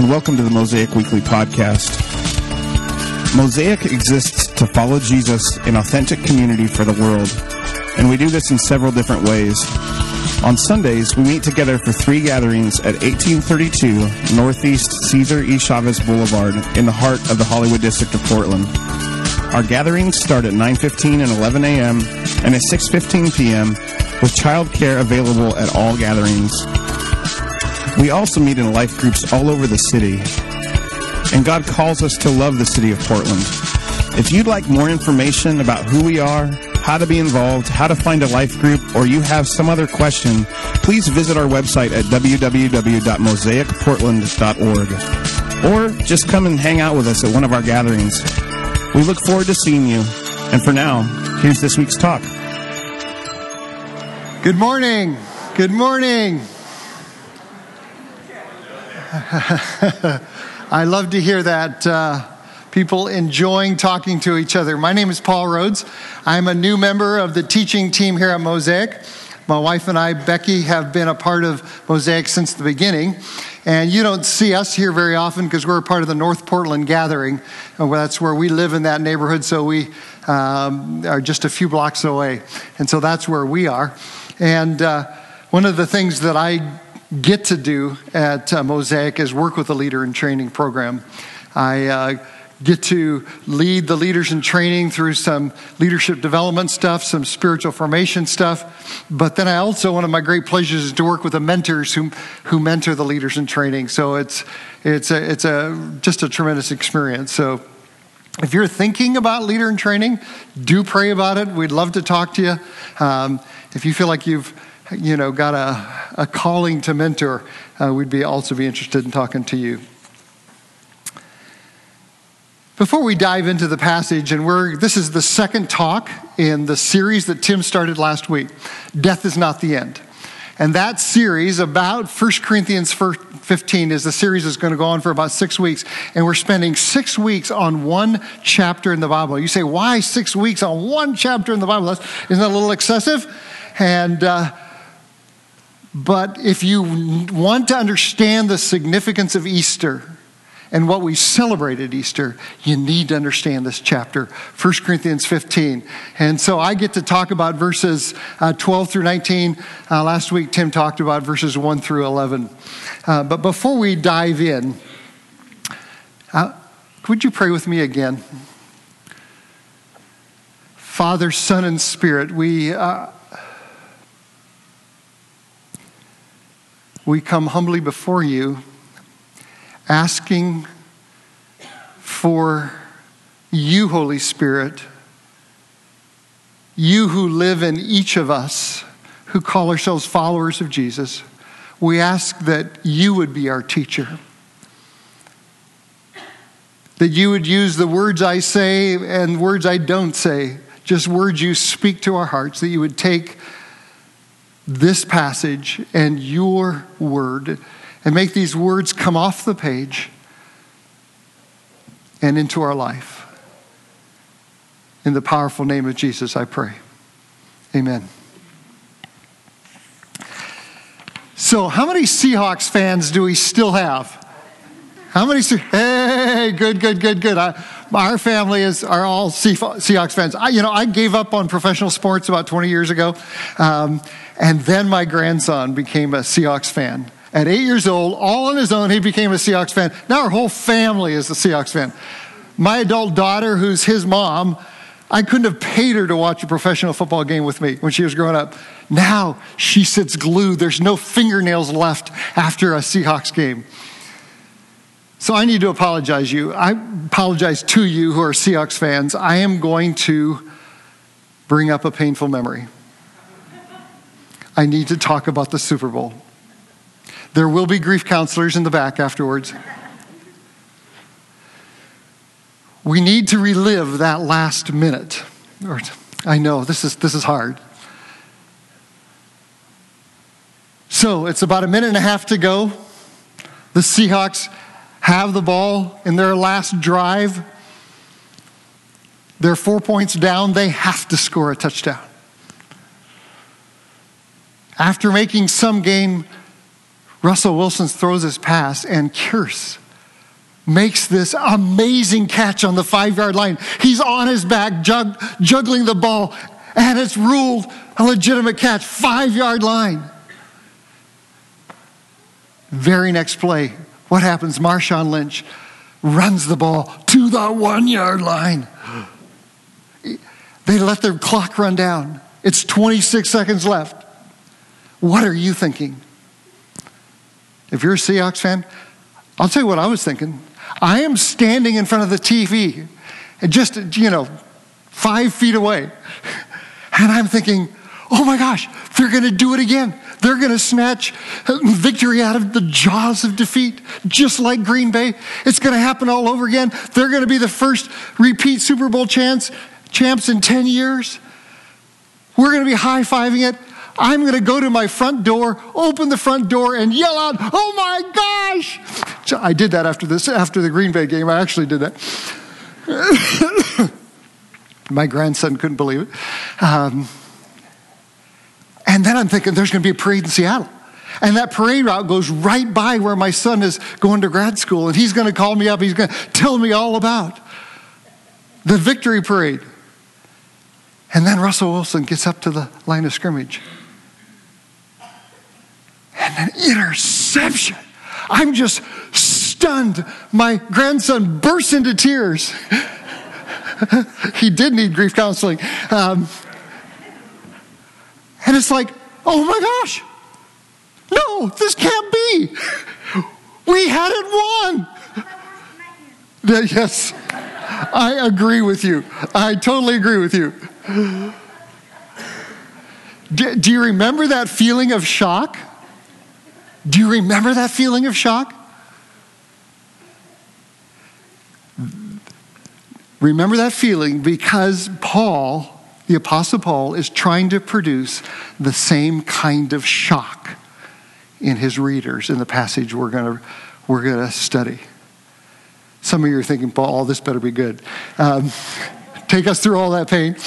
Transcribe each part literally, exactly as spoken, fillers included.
and welcome to the Mosaic Weekly Podcast. Mosaic exists to follow Jesus in authentic community for the world, and we do this in several different ways. On Sundays, we meet together for three gatherings at eighteen thirty-two Northeast Cesar E. Chavez Boulevard in the heart of the Hollywood District of Portland. Our gatherings start at nine fifteen and eleven a.m. and at six fifteen p.m. with childcare available at all gatherings. We also meet in life groups all over the city, and God calls us to love the city of Portland. If you'd like more information about who we are, how to be involved, how to find a life group, or you have some other question, please visit our website at w w w dot mosaic portland dot org, or just come and hang out with us at one of our gatherings. We look forward to seeing you, and for now, here's this week's talk. Good morning. Good morning. I love to hear that. Uh, people enjoying talking to each other. My name is Paul Rhodes. I'm a new member of the teaching team here at Mosaic. My wife and I, Becky, have been a part of Mosaic since the beginning. And you don't see us here very often because we're a part of the North Portland Gathering. And that's where we live in that neighborhood, so we um, are just a few blocks away. And so that's where we are. And uh, one of the things that I get to do at uh, Mosaic is work with the Leader in Training program. I uh, get to lead the leaders in training through some leadership development stuff, some spiritual formation stuff. But then I also, one of my great pleasures is to work with the mentors who who mentor the leaders in training. So it's it's a, it's a just a tremendous experience. So if you're thinking about leader in training, do pray about it. We'd love to talk to you. Um, if you feel like you've you know got a, a calling to mentor, uh, we'd be also be interested in talking to you. Before we dive into the passage, and we're this is the second talk in the series that Tim started last week, Death is Not the End. And that series about First Corinthians fifteen is the series that's going to go on for about six weeks. And we're spending six weeks on one chapter in the Bible. You say, why six weeks on one chapter in the Bible? That's, isn't that a little excessive? And uh, but if you want to understand the significance of Easter and what we celebrate at Easter, you need to understand this chapter, First Corinthians fifteen. And so I get to talk about verses uh, twelve through nineteen. Uh, last week, Tim talked about verses one through eleven. Uh, but before we dive in, uh, would you pray with me again? Father, Son, and Spirit, we uh, we come humbly before you, asking for you, Holy Spirit, you who live in each of us, who call ourselves followers of Jesus. We ask that you would be our teacher, that you would use the words I say and words I don't say, just words you speak to our hearts, that you would take this passage and your word and make these words come off the page and into our life. In the powerful name of Jesus, I pray. Amen. So, how many Seahawks fans do we still have? How many? Hey, good, good, good, good. I, our family is are all Seahawks fans. I, you know, I gave up on professional sports about twenty years ago, um, and then my grandson became a Seahawks fan. At eight years old, all on his own, he became a Seahawks fan. Now our whole family is a Seahawks fan. My adult daughter, who's his mom, I couldn't have paid her to watch a professional football game with me when she was growing up. Now she sits glued. There's no fingernails left after a Seahawks game. So I need to apologize you. I apologize to you who are Seahawks fans. I am going to bring up a painful memory. I need to talk about the Super Bowl. There will be grief counselors in the back afterwards. We need to relive that last minute. Or, I know, this is this is hard. So it's about a minute and a half to go. The Seahawks have the ball in their last drive. They're four points down. They have to score a touchdown. After making some gain, Russell Wilson throws his pass, and Kearse makes this amazing catch on the five-yard line. He's on his back, jug, juggling the ball, and it's ruled a legitimate catch, five-yard line. Very next play, what happens? Marshawn Lynch runs the ball to the one-yard line. They let their clock run down. It's twenty-six seconds left. What are you thinking? If you're a Seahawks fan, I'll tell you what I was thinking. I am standing in front of the T V, and just, you know, five feet away. And I'm thinking, oh my gosh, they're going to do it again. They're going to snatch victory out of the jaws of defeat, just like Green Bay. It's going to happen all over again. They're going to be the first repeat Super Bowl champs, champs in ten years. We're going to be high-fiving it. I'm going to go to my front door, open the front door, and yell out, oh my gosh. So I did that after this, after the Green Bay game. I actually did that. My grandson couldn't believe it. Um, and then I'm thinking there's going to be a parade in Seattle. And that parade route goes right by where my son is going to grad school. And he's going to call me up. He's going to tell me all about the victory parade. And then Russell Wilson gets up to the line of scrimmage. And an interception. I'm just stunned. My grandson bursts into tears. He did need grief counseling. Um, and it's like, oh my gosh. No, this can't be. We had it won. Yes, I agree with you. I totally agree with you. Do, do you remember that feeling of shock? Do you remember that feeling of shock? Remember that feeling because Paul, the Apostle Paul, is trying to produce the same kind of shock in his readers in the passage we're going to we're going to study. Some of you are thinking, Paul, this better be good. Um, take us through all that pain.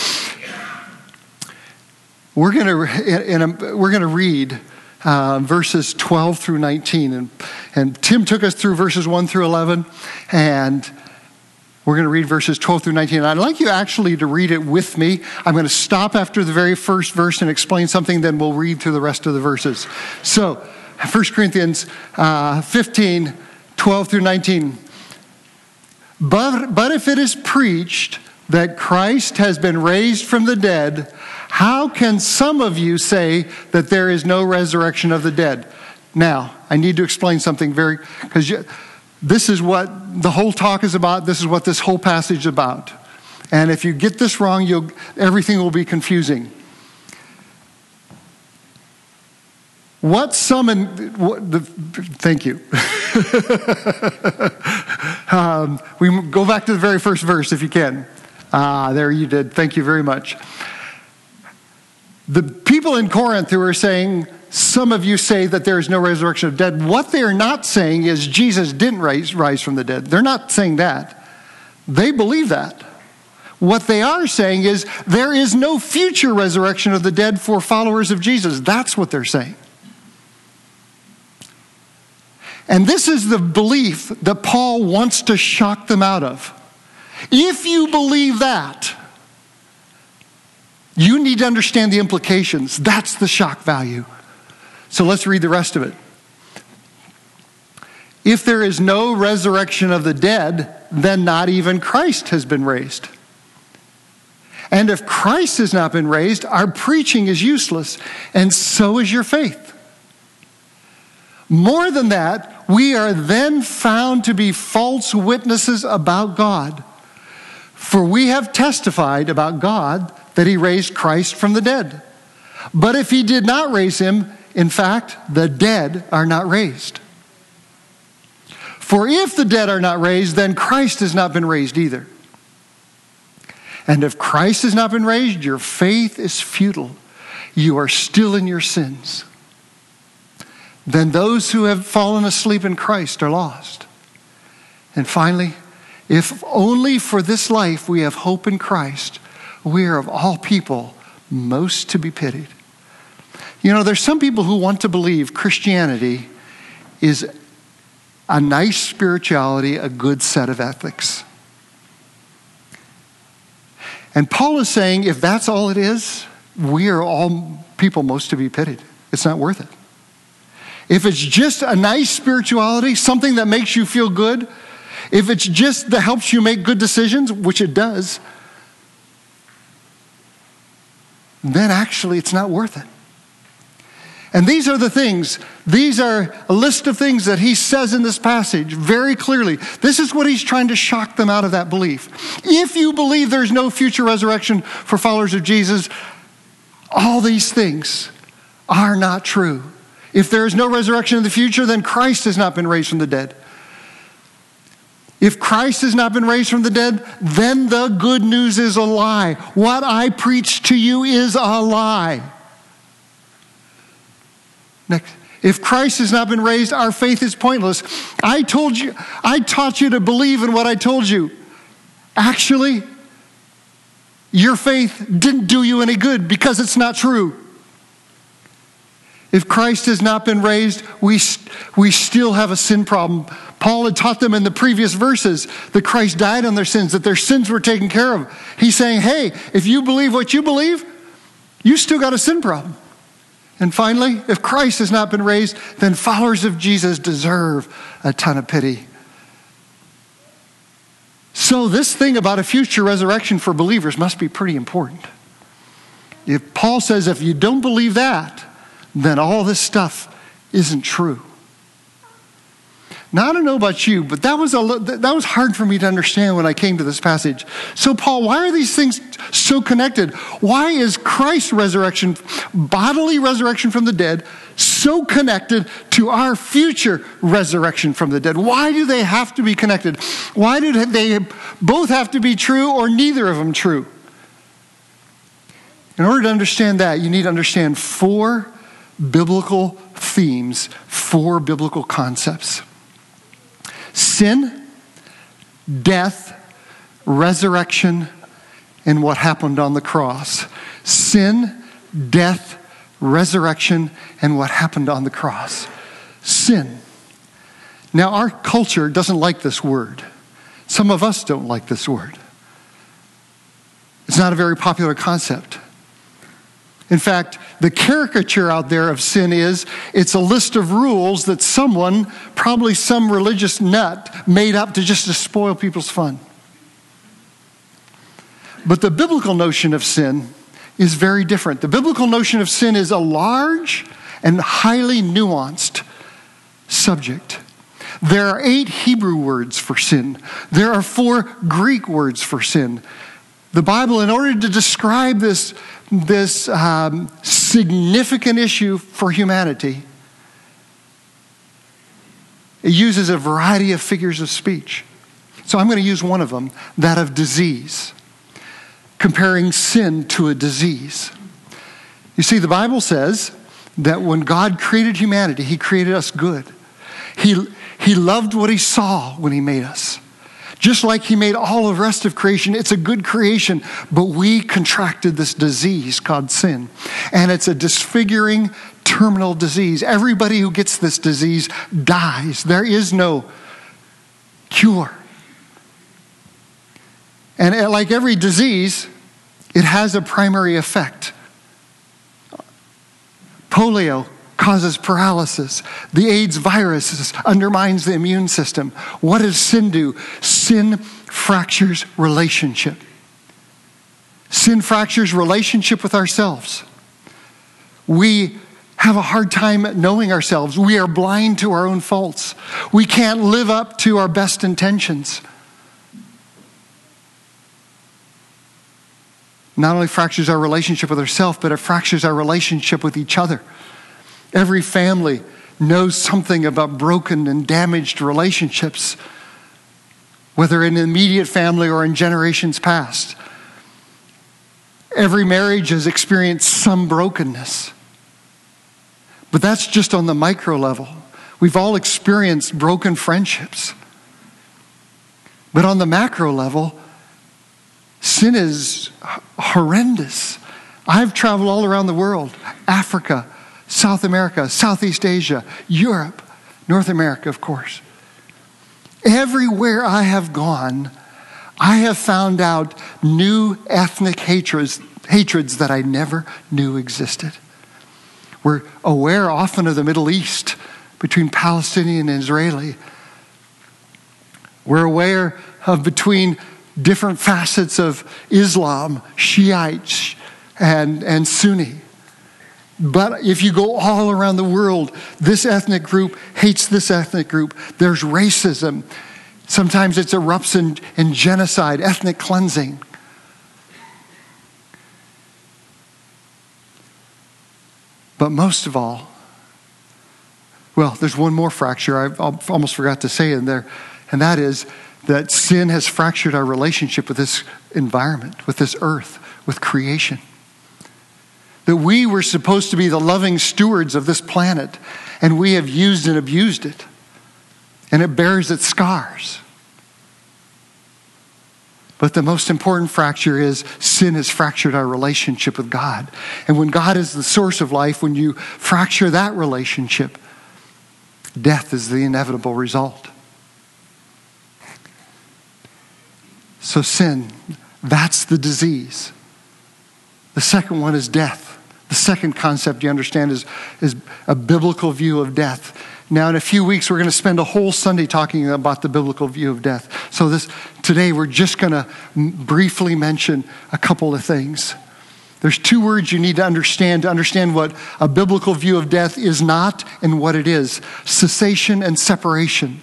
We're going to in a, we're going to read uh, verses twelve through nineteen, and and Tim took us through verses one through eleven, and we're going to read verses twelve through nineteen. And I'd like you actually to read it with me. I'm going to stop after the very first verse and explain something, then we'll read through the rest of the verses. So, First Corinthians uh, fifteen, twelve through nineteen. But, but if it is preached that Christ has been raised from the dead, how can some of you say that there is no resurrection of the dead? Now, I need to explain something very, because this is what the whole talk is about. This is what this whole passage is about. And if you get this wrong, you'll, everything will be confusing. What some, in, what the, thank you. um, we go back to the very first verse if you can. Ah, there you did. Thank you very much. The people in Corinth who are saying, some of you say that there is no resurrection of the dead. What they are not saying is Jesus didn't rise, rise from the dead. They're not saying that. They believe that. What they are saying is there is no future resurrection of the dead for followers of Jesus. That's what they're saying. And this is the belief that Paul wants to shock them out of. If you believe that, you need to understand the implications. That's the shock value. So let's read the rest of it. If there is no resurrection of the dead, then not even Christ has been raised. And if Christ has not been raised, our preaching is useless, and so is your faith. More than that, we are then found to be false witnesses about God. For we have testified about God that he raised Christ from the dead. But if he did not raise him, in fact, the dead are not raised. For if the dead are not raised, then Christ has not been raised either. And if Christ has not been raised, your faith is futile. You are still in your sins. Then those who have fallen asleep in Christ are lost. And finally, if only for this life we have hope in Christ, we are of all people most to be pitied. You know, there's some people who want to believe Christianity is a nice spirituality, a good set of ethics. And Paul is saying, if that's all it is, we are all people most to be pitied. It's not worth it. If it's just a nice spirituality, something that makes you feel good, if it's just that helps you make good decisions, which it does, then actually it's not worth it. And these are the things, these are a list of things that he says in this passage very clearly. This is what he's trying to shock them out of that belief. If you believe there's no future resurrection for followers of Jesus, all these things are not true. If there is no resurrection in the future, then Christ has not been raised from the dead. If Christ has not been raised from the dead, then the good news is a lie. What I preach to you is a lie. Next. If Christ has not been raised, our faith is pointless. I told you, I taught you to believe in what I told you. Actually, your faith didn't do you any good because it's not true. If Christ has not been raised, we, we still have a sin problem. Paul had taught them in the previous verses that Christ died on their sins, that their sins were taken care of. He's saying, hey, if you believe what you believe, you still got a sin problem. And finally, if Christ has not been raised, then followers of Jesus deserve a ton of pity. So this thing about a future resurrection for believers must be pretty important. If Paul says if you don't believe that, then all this stuff isn't true. Now, I don't know about you, but that was a that was hard for me to understand when I came to this passage. So, Paul, why are these things so connected? Why is Christ's resurrection, bodily resurrection from the dead, so connected to our future resurrection from the dead? Why do they have to be connected? Why do they both have to be true or neither of them true? In order to understand that, you need to understand four biblical themes, four biblical concepts. Sin, death, resurrection, and what happened on the cross. Sin, death, resurrection, and what happened on the cross. Sin. Now, our culture doesn't like this word. Some of us don't like this word. It's not a very popular concept. In fact, the caricature out there of sin is, it's a list of rules that someone, probably some religious nut, made up to just to spoil people's fun. But the biblical notion of sin is very different. The biblical notion of sin is a large and highly nuanced subject. There are eight Hebrew words for sin. There are four Greek words for sin. The Bible, in order to describe this, this um, significant issue for humanity, it uses a variety of figures of speech. So I'm going to use one of them, that of disease, comparing sin to a disease. You see, the Bible says that when God created humanity, he created us good. He, he loved what he saw when he made us. Just like he made all the rest of creation, it's a good creation, but we contracted this disease called sin. And it's a disfiguring, terminal disease. Everybody who gets this disease dies. There is no cure. And like every disease, it has a primary effect. Polio causes paralysis. The AIDS virus undermines the immune system. What does sin do? Sin fractures relationship. Sin fractures relationship with ourselves. We have a hard time knowing ourselves. We are blind to our own faults. We can't live up to our best intentions. Not only fractures our relationship with ourselves, but it fractures our relationship with each other. Every family knows something about broken and damaged relationships, whether in an immediate family or in generations past. Every marriage has experienced some brokenness. But that's just on the micro level. We've all experienced broken friendships. But on the macro level, sin is horrendous. I've traveled all around the world, Africa, South America, Southeast Asia, Europe, North America, of course. Everywhere I have gone, I have found out new ethnic hatreds, hatreds that I never knew existed. We're aware often of the Middle East between Palestinian and Israeli. We're aware of between different facets of Islam, Shiites and, and Sunni. But if you go all around the world, this ethnic group hates this ethnic group. There's racism. Sometimes it erupts in, in genocide, ethnic cleansing. But most of all, well, there's one more fracture I almost forgot to say in there, and that is that sin has fractured our relationship with this environment, with this earth, with creation. That we were supposed to be the loving stewards of this planet, and we have used and abused it, and it bears its scars. But the most important fracture is sin has fractured our relationship with God. And when God is the source of life, when you fracture that relationship, death is the inevitable result. So sin, that's the disease. The second one is death. The second concept you understand is, is a biblical view of death. Now, in a few weeks, we're going to spend a whole Sunday talking about the biblical view of death. So this today, we're just going to briefly mention a couple of things. There's two words you need to understand to understand what a biblical view of death is not and what it is: cessation and separation.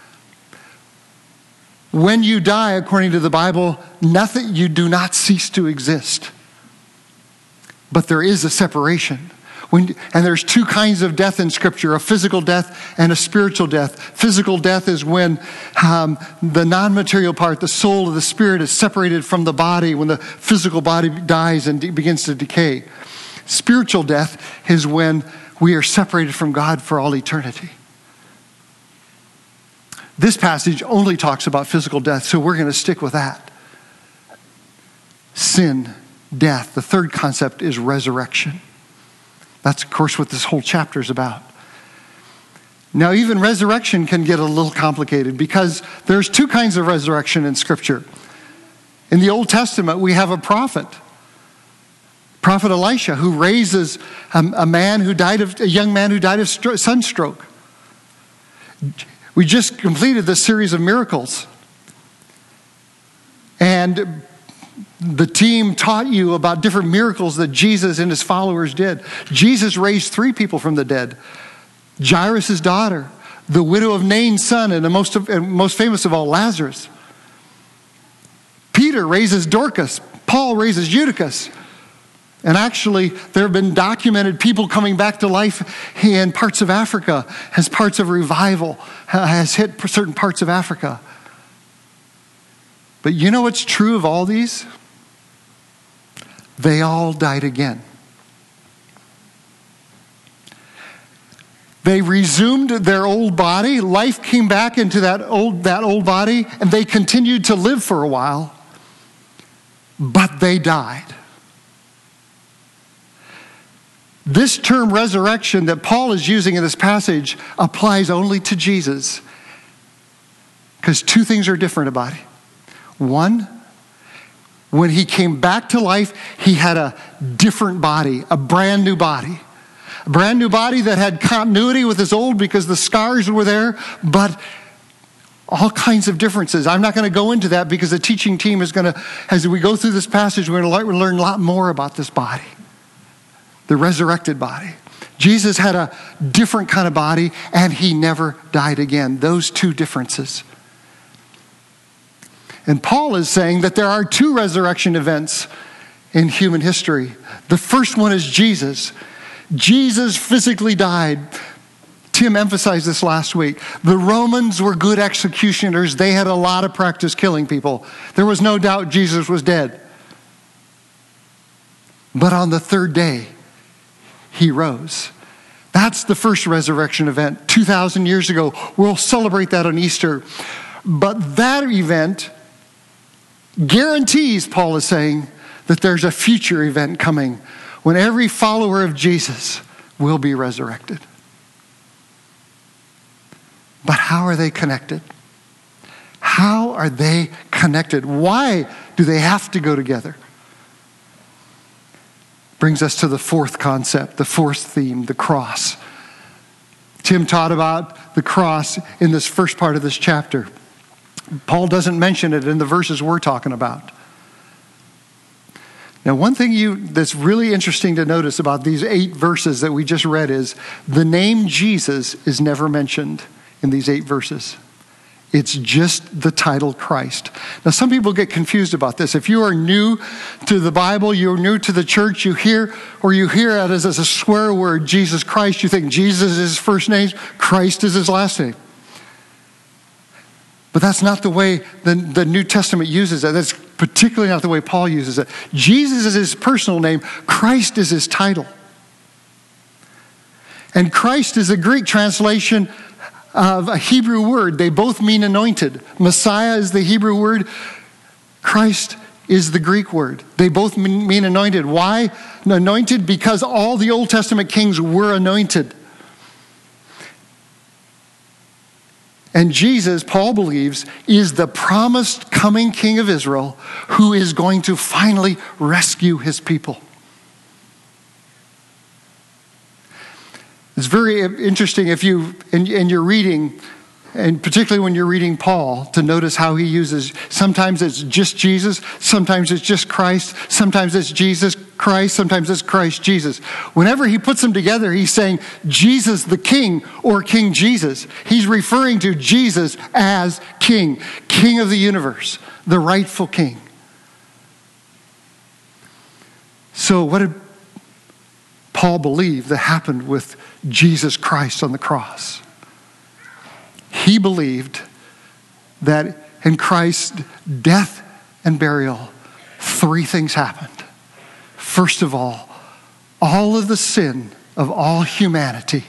When you die, according to the Bible, nothing, you do not cease to exist. But there is a separation. When, and there's two kinds of death in Scripture: a physical death and a spiritual death. Physical death is when um, the non-material part, the soul of the spirit, is separated from the body, when the physical body dies and de- begins to decay. Spiritual death is when we are separated from God for all eternity. This passage only talks about physical death, so we're going to stick with that. Sin, death. The third concept is resurrection. That's, of course, what this whole chapter is about. Now, even resurrection can get a little complicated because there's two kinds of resurrection in Scripture. In the Old Testament, we have a prophet, Prophet Elisha, who raises a, a man who died of a young man who died of stro- sunstroke. We just completed this series of miracles, and the team taught you about different miracles that Jesus and his followers did. Jesus raised three people from the dead: Jairus' daughter, the widow of Nain's son, and the most, and most famous of all, Lazarus. Peter raises Dorcas. Paul raises Eutychus. And actually, there have been documented people coming back to life in parts of Africa as parts of revival has hit certain parts of Africa. But you know what's true of all these? They all died again. They resumed their old body. Life came back into that old, that old body, and they continued to live for a while. But they died. This term resurrection that Paul is using in this passage applies only to Jesus, because two things are different about it. One, when he came back to life, he had a different body, a brand new body. A brand new body that had continuity with his old because the scars were there, but all kinds of differences. I'm not going to go into that because the teaching team is going to, as we go through this passage, we're going to learn a lot more about this body. The resurrected body. Jesus had a different kind of body, and he never died again. Those two differences. And Paul is saying that there are two resurrection events in human history. The first one is Jesus. Jesus physically died. Tim emphasized this last week. The Romans were good executioners. They had a lot of practice killing people. There was no doubt Jesus was dead. But on the third day, he rose. That's the first resurrection event two thousand years ago. We'll celebrate that on Easter. But that event guarantees, Paul is saying, that there's a future event coming when every follower of Jesus will be resurrected. But how are they connected? How are they connected? Why do they have to go together? Brings us to the fourth concept, the fourth theme, the cross. Tim taught about the cross in this first part of this chapter. Paul doesn't mention it in the verses we're talking about. Now, one thing you that's really interesting to notice about these eight verses that we just read is the name Jesus is never mentioned in these eight verses. It's just the title Christ. Now, some people get confused about this. If you are new to the Bible, you're new to the church, you hear, or you hear it as, as a swear word, Jesus Christ, you think Jesus is his first name, Christ is his last name. But that's not the way the, the New Testament uses it. That's particularly not the way Paul uses it. Jesus is his personal name. Christ is his title. And Christ is a Greek translation of a Hebrew word. They both mean anointed. Messiah is the Hebrew word. Christ is the Greek word. They both mean anointed. Why anointed? Because all the Old Testament kings were anointed. And Jesus, Paul believes, is the promised coming king of Israel who is going to finally rescue his people. It's very interesting if you, in, in your reading, and particularly when you're reading Paul, to notice how he uses, sometimes it's just Jesus, sometimes it's just Christ, sometimes it's Jesus Christ, sometimes it's Christ Jesus. Whenever he puts them together, he's saying Jesus the King or King Jesus. He's referring to Jesus as King, King of the universe, the rightful King. So what did Paul believe that happened with Jesus Christ on the cross? He believed that in Christ's death and burial, three things happened. First of all, all of the sin of all humanity,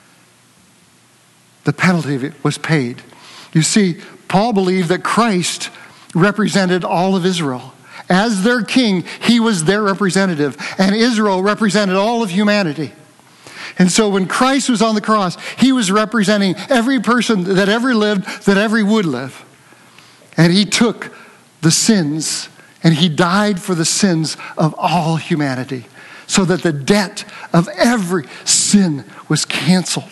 the penalty of it was paid. You see, Paul believed that Christ represented all of Israel. As their king, he was their representative, and Israel represented all of humanity. And so when Christ was on the cross, he was representing every person that ever lived, that ever would live. And he took the sins, and he died for the sins of all humanity, so that the debt of every sin was canceled.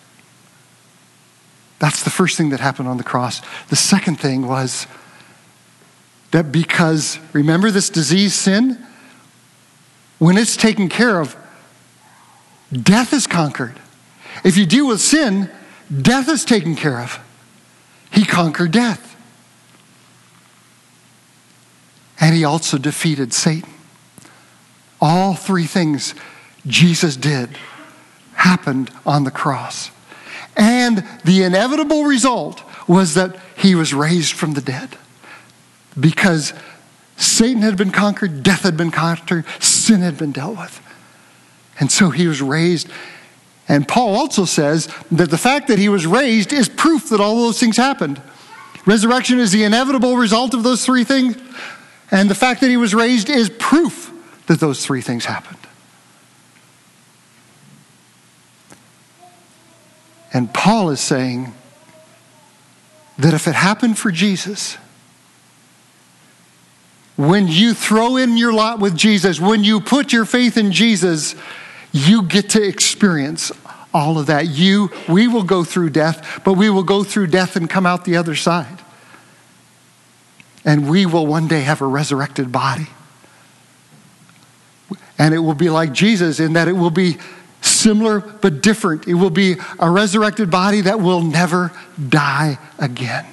That's the first thing that happened on the cross. The second thing was that because, remember this disease, sin? When it's taken care of, death is conquered. If you deal with sin, death is taken care of. He conquered death. And he also defeated Satan. All three things Jesus did happened on the cross. And the inevitable result was that he was raised from the dead. Because Satan had been conquered, death had been conquered, sin had been dealt with. And so he was raised. And Paul also says that the fact that he was raised is proof that all those things happened. Resurrection is the inevitable result of those three things. And the fact that he was raised is proof that those three things happened. And Paul is saying that if it happened for Jesus, when you throw in your lot with Jesus, when you put your faith in Jesus, you get to experience all of that. You, we will go through death, but we will go through death and come out the other side. And we will one day have a resurrected body. And it will be like Jesus in that it will be similar but different. It will be a resurrected body that will never die again.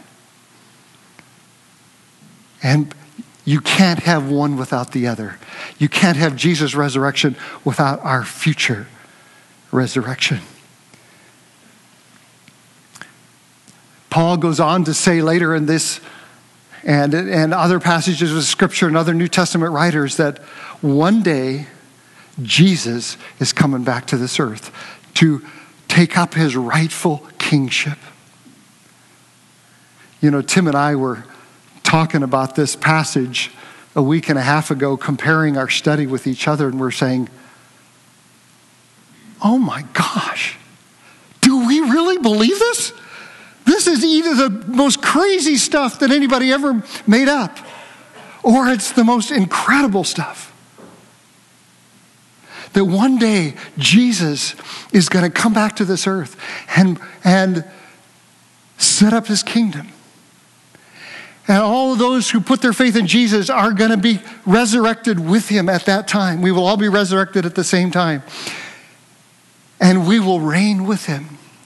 And you can't have one without the other. You can't have Jesus' resurrection without our future resurrection. Paul goes on to say later in this and, and other passages of Scripture and other New Testament writers that one day Jesus is coming back to this earth to take up his rightful kingship. You know, Tim and I were talking about this passage a week and a half ago, comparing our study with each other, and we're saying, oh my gosh, do we really believe this? This is either the most crazy stuff that anybody ever made up, or it's the most incredible stuff. That one day Jesus is going to come back to this earth and, and set up his kingdom. And all of those who put their faith in Jesus are going to be resurrected with him at that time. We will all be resurrected at the same time. And we will reign with him.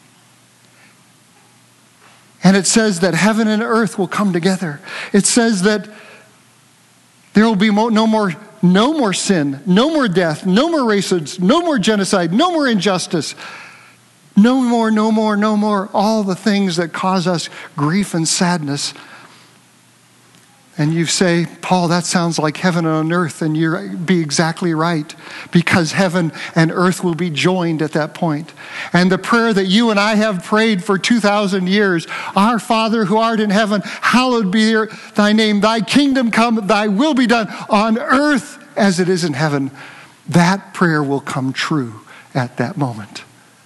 And it says that heaven and earth will come together. It says that there will be no more, no more sin, no more death, no more racism, no more genocide, no more injustice. No more, no more, no more. All the things that cause us grief and sadness. And you say, Paul, that sounds like heaven on earth, and you'll be exactly right, because heaven and earth will be joined at that point. And the prayer that you and I have prayed for two thousand years, our Father who art in heaven, hallowed be thy name, thy kingdom come, thy will be done on earth as it is in heaven. That prayer will come true at that moment.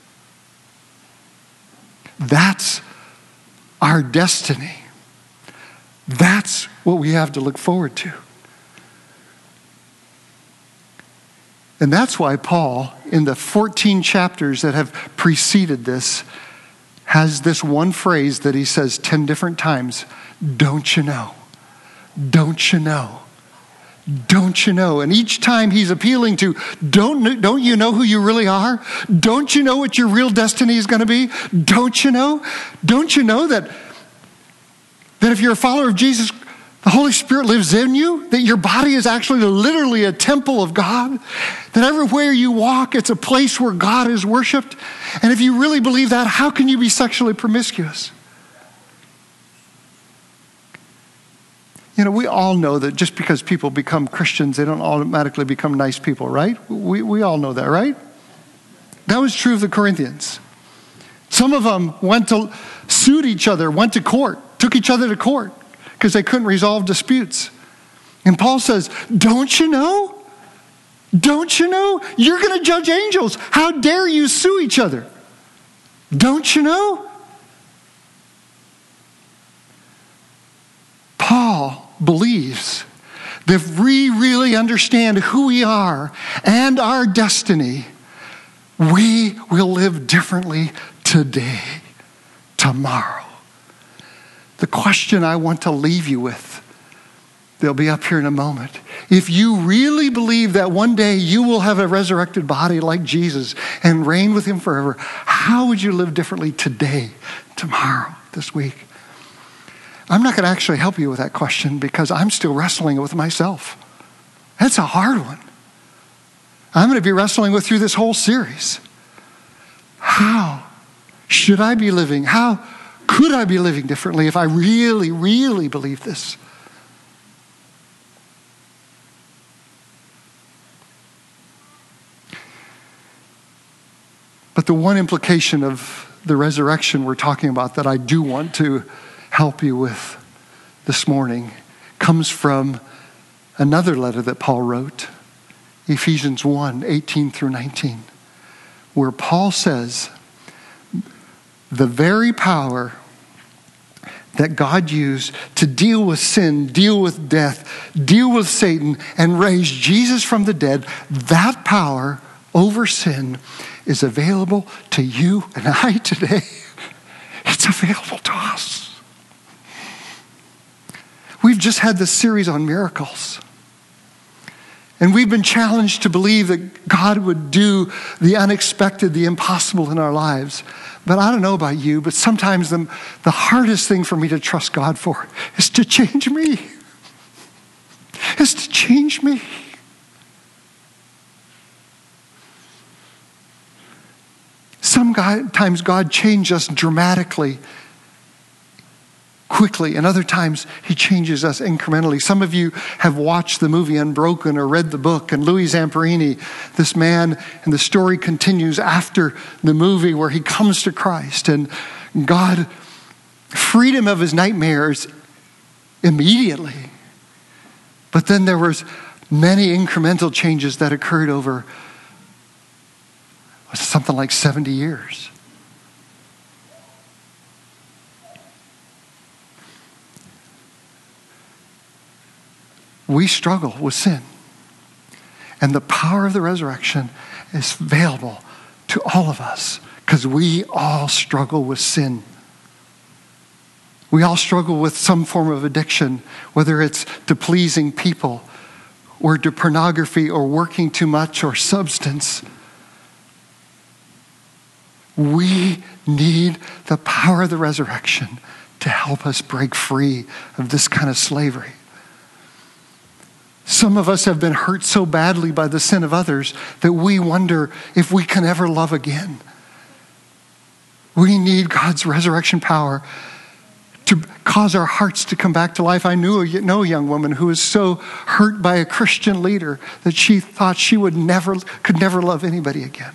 That's our destiny. That's what we have to look forward to. And that's why Paul, in the fourteen chapters that have preceded this, has this one phrase that he says ten different times. Don't you know? Don't you know? Don't you know? And each time he's appealing to, don't, don't you know who you really are? Don't you know what your real destiny is going to be? Don't you know? Don't you know that That if you're a follower of Jesus, the Holy Spirit lives in you, that your body is actually literally a temple of God, that everywhere you walk, it's a place where God is worshiped. And if you really believe that, how can you be sexually promiscuous? You know, we all know that just because people become Christians, they don't automatically become nice people, right? We, we all know that, right? That was true of the Corinthians. Some of them went to suit each other, went to court, took each other to court because they couldn't resolve disputes. And Paul says, don't you know? Don't you know? You're going to judge angels. How dare you sue each other? Don't you know? Paul believes that if we really understand who we are and our destiny, we will live differently today, tomorrow. The question I want to leave you with, they'll be up here in a moment. If you really believe that one day you will have a resurrected body like Jesus and reign with him forever, how would you live differently today, tomorrow, this week? I'm not going to actually help you with that question because I'm still wrestling with myself. That's a hard one. I'm going to be wrestling with through this whole series. How should I be living? How could I be living differently if I really, really believe this? But the one implication of the resurrection we're talking about that I do want to help you with this morning comes from another letter that Paul wrote, Ephesians one, eighteen through nineteen, where Paul says, the very power that God used to deal with sin, deal with death, deal with Satan, and raise Jesus from the dead, that power over sin is available to you and I today. It's available to us. We've just had this series on miracles. And we've been challenged to believe that God would do the unexpected, the impossible in our lives. But I don't know about you, but sometimes the, the hardest thing for me to trust God for is to change me. Is to change me. Sometimes God changes us dramatically, quickly, and other times he changes us incrementally. Some of you have watched the movie Unbroken or read the book, and Louis Zamperini, this man, and the story continues after the movie where he comes to Christ and God freed him of his nightmares immediately. But then there was many incremental changes that occurred over something like seventy years. we struggle with sin. And the power of the resurrection is available to all of us because we all struggle with sin. We all struggle with some form of addiction, whether it's to pleasing people or to pornography or working too much or substance. We need the power of the resurrection to help us break free of this kind of slavery. Some of us have been hurt so badly by the sin of others that we wonder if we can ever love again. We need God's resurrection power to cause our hearts to come back to life. I knew a, know a young woman who was so hurt by a Christian leader that she thought she would never, could never love anybody again.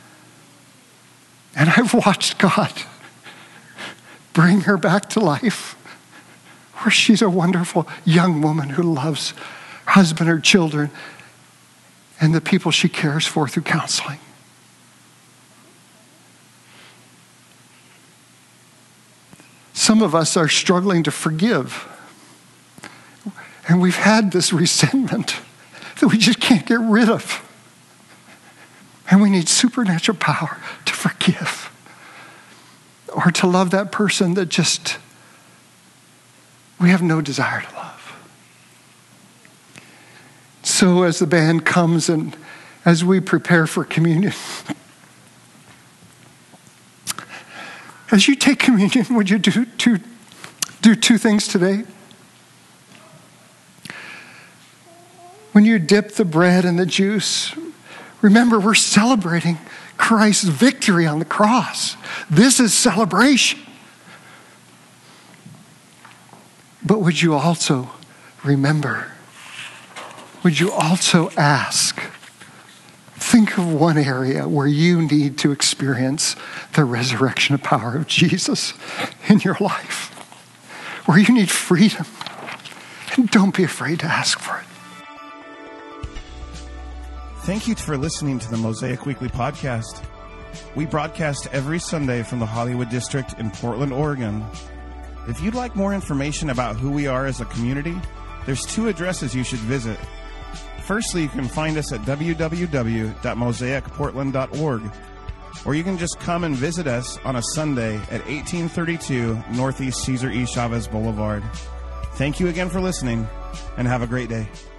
And I've watched God bring her back to life, where she's a wonderful young woman who loves her husband, her children, and the people she cares for through counseling. Some of us are struggling to forgive. And we've had this resentment that we just can't get rid of. And we need supernatural power to forgive. Or to love that person that just we have no desire to love. So as the band comes and as we prepare for communion, as you take communion, would you do two, do two things today? When you dip the bread and the juice, remember we're celebrating Christ's victory on the cross. This is celebration. But would you also remember, would you also ask, think of one area where you need to experience the resurrection of power of Jesus in your life, where you need freedom. And don't be afraid to ask for it. Thank you for listening to the Mosaic Weekly Podcast. We broadcast every Sunday from the Hollywood District in Portland, Oregon. If you'd like more information about who we are as a community, there's two addresses you should visit. Firstly, you can find us at w w w dot mosaic portland dot org, or you can just come and visit us on a Sunday at eighteen thirty-two Northeast Cesar E. Chavez Boulevard. Thank you again for listening, and have a great day.